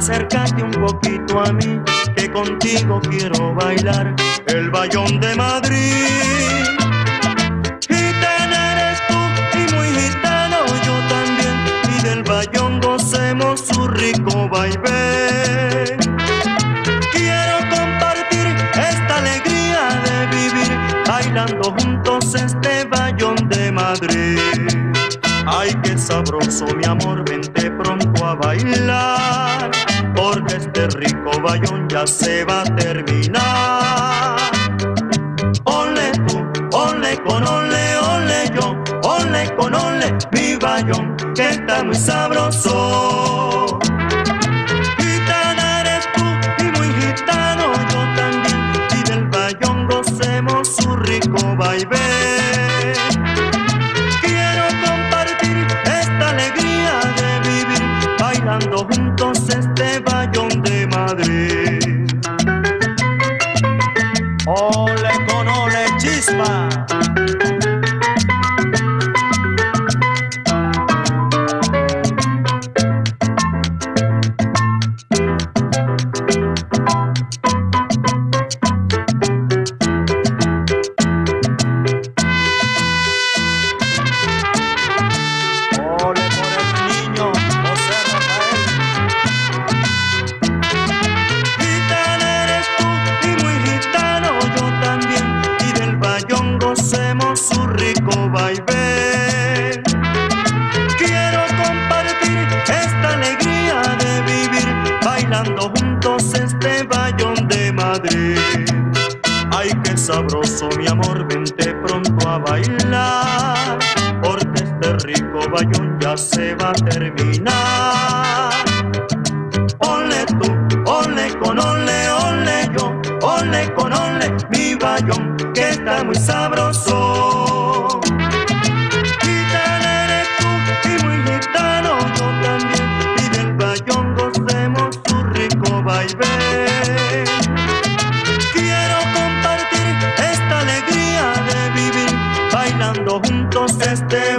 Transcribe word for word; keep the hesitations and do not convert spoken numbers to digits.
acércate un poquito a mí, que contigo quiero bailar el bayón de Madrid. Gitana eres tú y muy gitano yo también, y del bayón gocemos su rico vaivén. Quiero compartir esta alegría de vivir bailando juntos este bayón de Madrid. Ay, qué sabroso, mi amor, vente pronto a bailar, porque este rico bayón ya se va a terminar. Ole tú, ole con ole, ole yo, ole con ole, mi bayón, que está muy sabroso. Gitana eres tú y muy gitano yo también, y del bayón gocemos su rico vaivén. Bailando juntos este bayón de Madrid. Ole con ole, chispa. Su rico vaivén. Quiero compartir esta alegría de vivir bailando juntos este bayón de Madrid. Ay, qué sabroso, mi amor, vente pronto a bailar, porque este rico bayón ya se va a terminar. Ole tú, ole con ole, ole yo, ole con ole, mi bayón, que está muy sabroso. Gitana eres tú y muy gitano yo también, y del bayón gocemos su rico vaivén. Quiero compartir esta alegría de vivir bailando juntos este